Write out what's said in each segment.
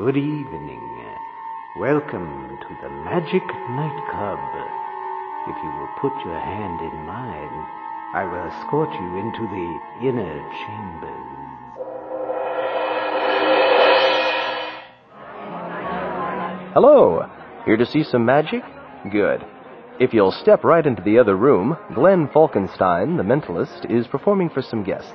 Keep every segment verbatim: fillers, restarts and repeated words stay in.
Good evening. Welcome to the Magic Nightclub. If you will put your hand in mine, I will escort you into the inner chambers. Hello. Here to see some magic? Good. If you'll step right into the other room, Glenn Falkenstein, the mentalist, is performing for some guests.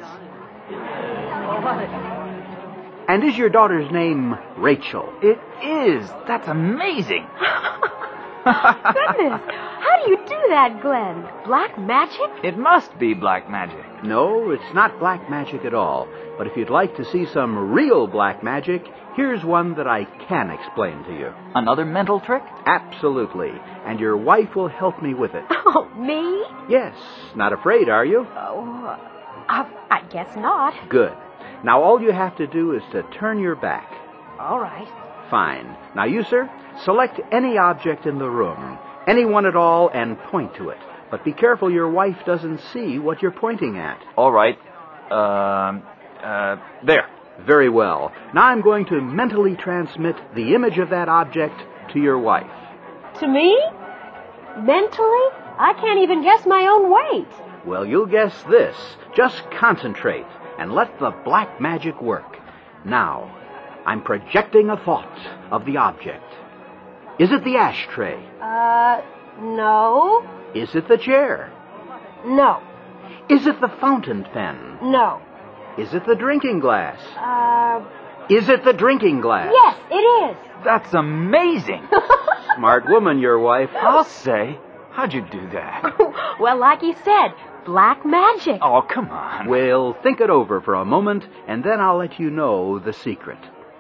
And is your daughter's name Rachel? It is. That's amazing. Goodness, how do you do that, Glenn? Black magic? It must be black magic. No, it's not black magic at all. But if you'd like to see some real black magic, here's one that I can explain to you. Another mental trick? Absolutely. And your wife will help me with it. Oh, me? Yes. Not afraid, are you? Oh, uh, I guess not. Good. Now all you have to do is to turn your back. All right. Fine. Now you, sir, select any object in the room, any one at all, and point to it. But be careful your wife doesn't see what you're pointing at. All right. Um, uh, uh, there. Very well. Now I'm going to mentally transmit the image of that object to your wife. To me? Mentally? I can't even guess my own weight. Well, you'll guess this. Just concentrate and let the black magic work. Now, I'm projecting a thought of the object. Is it the ashtray? Uh, no. Is it the chair? No. Is it the fountain pen? No. Is it the drinking glass? Uh... Is it the drinking glass? Yes, it is. That's amazing. Smart woman, your wife. I'll say. How'd you do that? Well, like you said, black magic. Oh, come on. Well, think it over for a moment, and then I'll let you know the secret.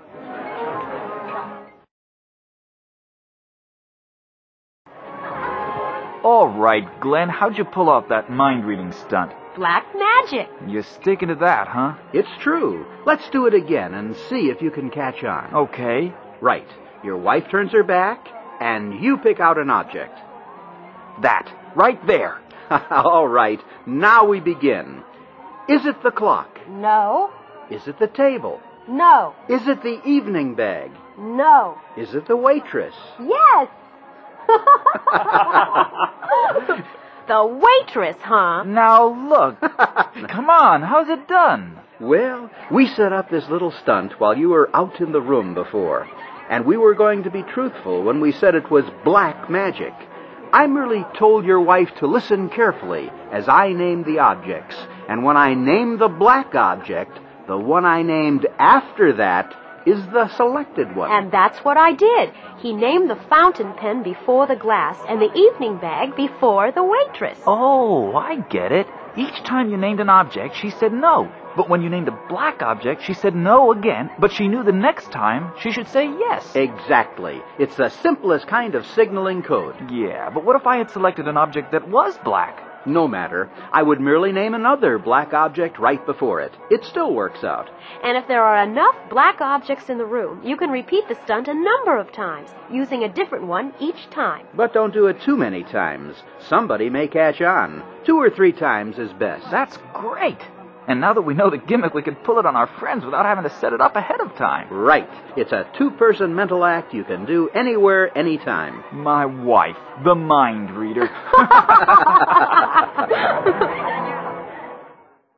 All right, Glenn, how'd you pull off that mind-reading stunt? Black magic. You're sticking to that, huh? It's true. Let's do it again and see if you can catch on. Okay. Right. Your wife turns her back, and you pick out an object. That. Right there. All right. Now we begin. Is it the clock? No. Is it the table? No. Is it the evening bag? No. Is it the waitress? Yes. The waitress, huh? Now look. Come on, how's it done? Well, we set up this little stunt while you were out in the room before, and we were going to be truthful when we said it was black magic. I merely told your wife to listen carefully as I named the objects, and when I named the black object, the one I named after that is the selected one. And that's what I did. He named the fountain pen before the glass and the evening bag before the waitress. Oh, I get it. Each time you named an object, she said no. But when you named a black object, she said no again, but she knew the next time she should say yes. Exactly. It's the simplest kind of signaling code. Yeah, but what if I had selected an object that was black? No matter. I would merely name another black object right before it. It still works out. And if there are enough black objects in the room, you can repeat the stunt a number of times, using a different one each time. But don't do it too many times. Somebody may catch on. Two or three times is best. That's great. And now that we know the gimmick, we can pull it on our friends without having to set it up ahead of time. Right. It's a two-person mental act you can do anywhere, anytime. My wife, the mind reader.